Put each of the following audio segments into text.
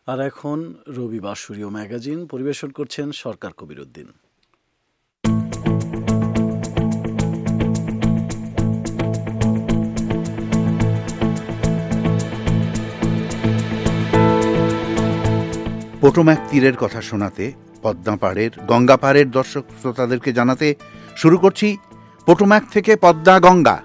আর এখন রবিবাসরীয় ম্যাগাজিন পরিবেশন করছেন সরকার কবির উদ্দিন। পোটোম্যাক তীরের কথা শোনাতে, পদ্মা পাড়ের, গঙ্গা পাড়ের দর্শক শ্রোতাদেরকে জানাতে শুরু করছি পোটোম্যাক থেকে পদ্মা গঙ্গা।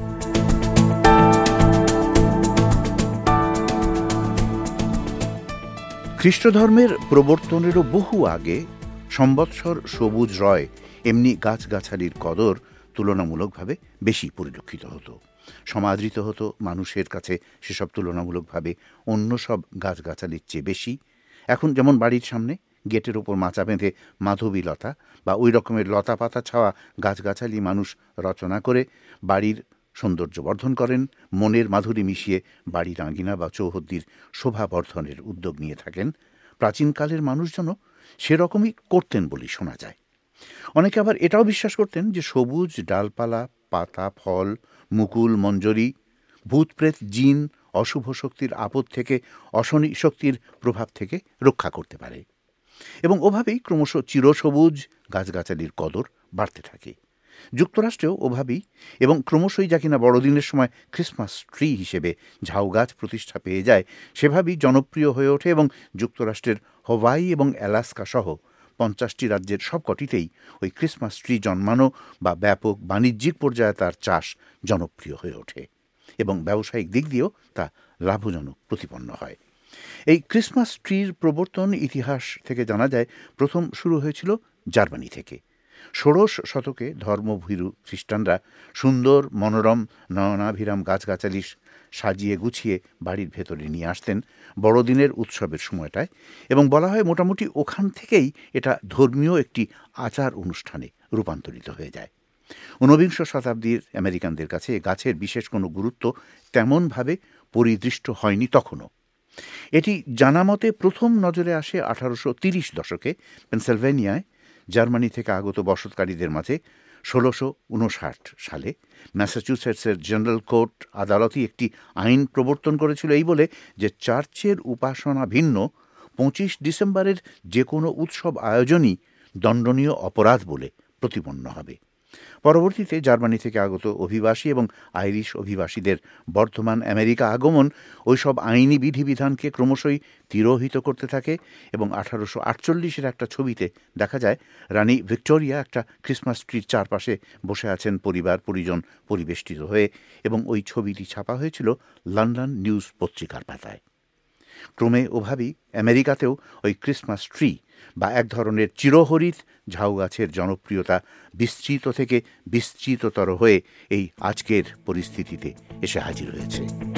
খ্রিস্টধর্মের প্রবর্তনেরও বহু আগে সম্বৎসর সবুজ রয় এমনি গাছগাছালির কদর তুলনামূলকভাবে বেশি পরিলক্ষিত হতো, সমাদৃত হতো মানুষের কাছে সেসব তুলনামূলকভাবে অন্য সব গাছগাছালির চেয়ে বেশি। এখন যেমন বাড়ির সামনে গেটের ওপর মাচা বেঁধে মাধবী লতা বা ওই রকমের লতা পাতা ছাওয়া গাছগাছালি মানুষ রচনা করে বাড়ির সৌন্দর্য বর্ধন করেন, মনের মাধুরী মিশিয়ে বাড়ির আঙিনা বা চৌহদ্দির শোভা বর্ধনের উদ্যোগ নিয়ে থাকেন। প্রাচীনকালের মানুষজন সেরকমই করতেন বলেই শোনা যায়। অনেকে আবার এটাও বিশ্বাস করতেন যে সবুজ ডালপালা, পাতা, ফল, মুকুল, মঞ্জরি ভূতপ্রেত, জিন, অশুভ শক্তির আপদ থেকে, অশনি শক্তির প্রভাব থেকে রক্ষা করতে পারে। এবং ওভাবেই ক্রমশ চিরসবুজ গাছগাছালির কদর বাড়তে থাকে। যুক্তরাষ্ট্রেও ওভাবেই এবং ক্রমশই যা কিনা বড়দিনের সময় ক্রিসমাস ট্রি হিসেবে ঝাউ গাছ প্রতিষ্ঠা পেয়ে যায়, সেভাবেই জনপ্রিয় হয়ে ওঠে এবং যুক্তরাষ্ট্রের হাওয়াই এবং অ্যালাস্কা সহ 50টি রাজ্যের সবকটিতেই ওই ক্রিসমাস ট্রি জন্মানো বা ব্যাপক বাণিজ্যিক পর্যায়ে তার চাষ জনপ্রিয় হয়ে ওঠে এবং ব্যবসায়িক দিক দিয়েও তা লাভজনক প্রতিপন্ন হয়। এই ক্রিসমাস ট্রির প্রবর্তন ইতিহাস থেকে জানা যায় প্রথম শুরু হয়েছিল জার্মানি থেকে। 16 শতকে ধর্মভীরু খ্রিস্টানরা সুন্দর মনোরম নয়নাভিরাম গাছগাছালি সাজিয়ে গুছিয়ে বাড়ির ভেতরে নিয়ে আসতেন বড়দিনের উৎসবের সময়টায়, এবং বলা হয় মোটামুটি ওখান থেকেই এটা ধর্মীয় একটি আচার অনুষ্ঠানে রূপান্তরিত হয়ে যায়। 19বিংশ শতাব্দীর আমেরিকানদের কাছে গাছের বিশেষ কোনো গুরুত্ব তেমনভাবে পরিদৃষ্ট হয়নি তখনও। এটি জানা মতে প্রথম নজরে আসে 1830 দশকে পেনসিলভেনিয়ায় জার্মানি থেকে আগত বসতকারীদের মাঝে। 1659 সালে ম্যাসাচুসেটসের জেনারেল কোর্ট আদালতই একটি আইন প্রবর্তন করেছিল এই বলে যে চার্চের উপাসনা ভিন্ন 25 ডিসেম্বরের যে কোনো উৎসব আয়োজনই দণ্ডনীয় অপরাধ বলে প্রতিপন্ন হবে। পরবর্তীতে জার্মানি থেকে আগত অভিবাসী এবং আইরিশ অভিবাসীদের বর্তমান আমেরিকা আগমন ওইসব আইনি বিধিবিধানকে ক্রমশই তিরোহিত করতে থাকে এবং 1848 একটা ছবিতে দেখা যায় রানী ভিক্টোরিয়া একটা ক্রিসমাস ট্রির চারপাশে বসে আছেন পরিবার পরিজন পরিবেষ্টিত হয়ে, এবং ওই ছবিটি ছাপা হয়েছিল লন্ডন নিউজ পত্রিকার পাতায়। ক্রমে ওভাবেই আমেরিকাতেও ওই ক্রিসমাস ট্রি বা এক ধরনের চিরহরিত ঝাউ গাছের জনপ্রিয়তা বিস্তৃত থেকে বিস্তৃততর হয়ে এই আজকের পরিস্থিতিতে এসে হাজির হয়েছে।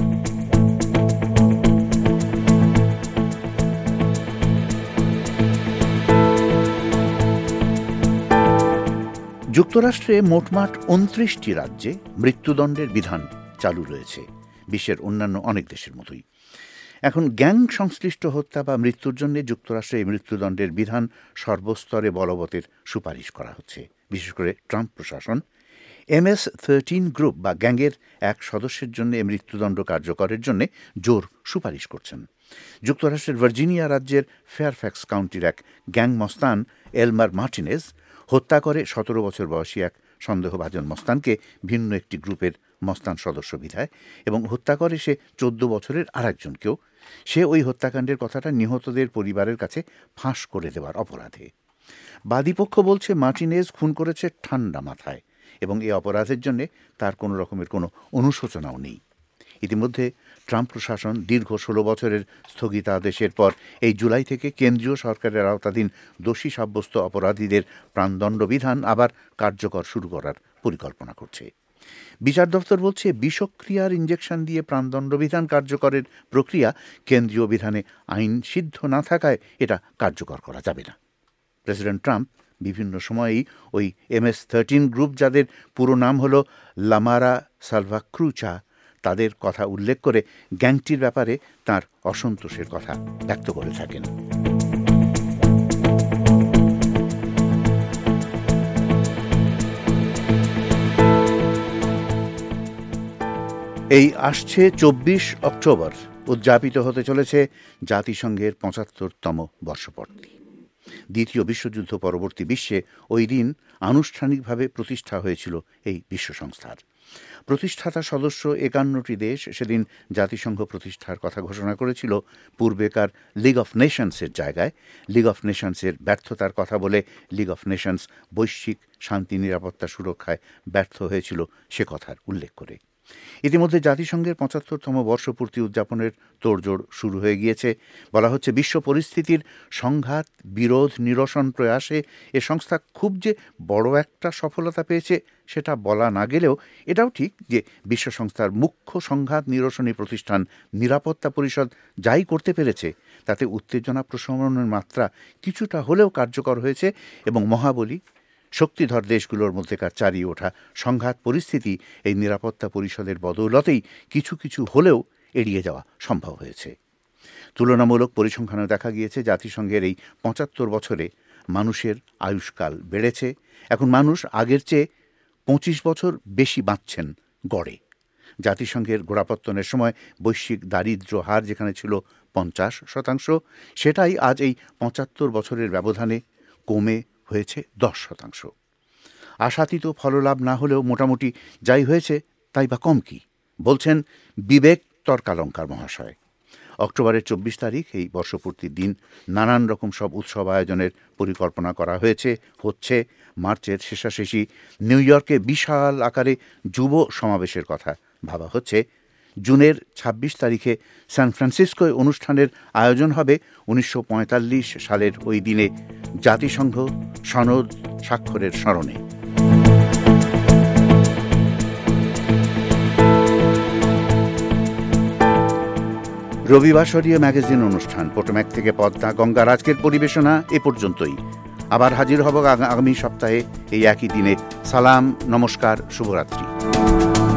যুক্তরাষ্ট্রে মোটমাট 29টি রাজ্যে মৃত্যুদণ্ডের বিধান চালু রয়েছে, বিশ্বের অন্যান্য অনেক দেশের মতোই। এখন গ্যাং সংশ্লিষ্ট হত্যা বা মৃত্যুর জন্য যুক্তরাষ্ট্রে এই মৃত্যুদণ্ডের বিধান সর্বস্তরে বলবতের সুপারিশ করা হচ্ছে। বিশেষ করে ট্রাম্প প্রশাসন MS-13 গ্রুপ বা গ্যাংয়ের এক সদস্যের জন্য মৃত্যুদণ্ড কার্যকরের জন্য জোর সুপারিশ করছেন। যুক্তরাষ্ট্রের ভার্জিনিয়া রাজ্যের ফেয়ারফ্যাক্স কাউন্টির এক গ্যাং মস্তান এলমার মার্টিনেজ হত্যা করে 17 বছর বয়সী এক সন্দেহভাজন মস্তানকে ভিন্ন একটি গ্রুপের মস্তান সদস্য বিধায়, এবং হত্যা করে সে 14 বছরের আরেকজনকেও। সে ওই হত্যাকাণ্ডের কথাটা নিহতদের পরিবারের কাছে ফাঁস করে দেওয়ার অপরাধে। বাদীপক্ষ বলছে মার্টিনেজ খুন করেছে ঠান্ডা মাথায় এবং এই অপরাধের জন্য তার কোনো রকমের কোনো অনুশোচনাও নেই। ইতিমধ্যে ট্রাম্প প্রশাসন দীর্ঘ 16 বছরের স্থগিতাদেশের পর এই জুলাই থেকে কেন্দ্রীয় সরকারের আওতাধীন দোষী সাব্যস্ত অপরাধীদের প্রাণদণ্ড বিধান আবার কার্যকর শুরু করার পরিকল্পনা করছে। বিচার দপ্তর বলছে বিষক্রিয়ার ইঞ্জেকশন দিয়ে প্রাণদণ্ড বিধান কার্যকরের প্রক্রিয়া কেন্দ্রীয় বিধানে আইন সিদ্ধ না থাকায় এটা কার্যকর করা যাবে না। প্রেসিডেন্ট ট্রাম্প বিভিন্ন সময়েই ওই MS-13 গ্রুপ, যাদের পুরো নাম হলো লামারা সালভাক্রুচা, তাদের কথা উল্লেখ করে গ্যাংটির ব্যাপারে তার অসন্তোষের কথা ব্যক্ত করে থাকেন। এই আসছে 24 অক্টোবর উদযাপিত হতে চলেছে জাতিসংঘের ৭৫তম বর্ষপূর্তি। দ্বিতীয় বিশ্বযুদ্ধ পরবর্তী বিশ্বে ওই দিন আনুষ্ঠানিকভাবে প্রতিষ্ঠা হয়েছিল এই বিশ্ব সংস্থার। প্রতিষ্ঠাতা সদস্য ৫১টি দেশ সেদিন জাতিসংঘ প্রতিষ্ঠার কথা ঘোষণা করেছিল। পূর্বেকার লিগ অফ নেশনসের জায়গায় লিগ অফ নেশনসের ব্যর্থতার কথা বলে লিগ অফ নেশনস বৈশ্বিক শান্তি, নিরাপত্তা, সুরক্ষায় ব্যর্থ হয়েছিল সে কথার উল্লেখ করে। ইতিমধ্যে জাতিসংঘের ৭৫তম বর্ষপূর্তি উদযাপনের তোড়জোড় শুরু হয়ে গিয়েছে। বলা হচ্ছে, বিশ্ব পরিস্থিতির সংঘাত, বিরোধ নিরসন প্রয়াসে এ সংস্থা খুব যে বড় একটা সফলতা পেয়েছে সেটা বলা না গেলেও এটাও ঠিক যে বিশ্ব সংস্থার মুখ্য সংঘাত নিরসনী প্রতিষ্ঠান নিরাপত্তা পরিষদ যাই করতে পেরেছে তাতে উত্তেজনা প্রশমনের মাত্রা কিছুটা হলেও কার্যকর হয়েছে এবং মহাবলী শক্তিধর দেশগুলোর মধ্যেকার চারিয়ে ওঠা সংঘাত পরিস্থিতি এই নিরাপত্তা পরিষদের বদৌলতেই কিছু কিছু হলেও এড়িয়ে যাওয়া সম্ভব হয়েছে। তুলনামূলক পরিসংখ্যানে দেখা গিয়েছে জাতিসংঘের এই ৭৫ বছরে মানুষের আয়ুষ্কাল বেড়েছে। এখন মানুষ আগের চেয়ে ২৫ বছর বেশি বাঁচছেন গড়ে। জাতিসংঘের গোড়াপত্তনের সময় বৈশ্বিক দারিদ্র্য হার যেখানে ছিল ৫০%, সেটাই আজ এই ৭৫ বছরের ব্যবধানে কমে হয়েছে ১০%। আশাতীত ফললাভ না হলেও মোটামুটি যাই হয়েছে তাই বা কম কি, বলছেন বিবেক তর্কালঙ্কার মহাশয়। অক্টোবরের ২৪ তারিখ এই বর্ষপূর্তির দিন নানান রকম সব উৎসব আয়োজনের পরিকল্পনা করা হচ্ছে। মার্চের শেষাশেষি নিউ ইয়র্কে বিশাল আকারে যুব সমাবেশের কথা ভাবা হচ্ছে। জুনের ২৬ তারিখে সান ফ্রান্সিসকোয় অনুষ্ঠানের আয়োজন হবে ১৯৪৫ সালের ওই দিনে জাতিসংঘ সনদ স্বাক্ষরের স্মরণে। রবিবাসরীয় ম্যাগাজিন অনুষ্ঠান পোটোম্যাক থেকে পদ্মা গঙ্গার আজকের পরিবেশনা এ পর্যন্তই। আবার হাজির হব আগামী সপ্তাহে এই একই দিনে। সালাম, নমস্কার, শুভরাত্রি।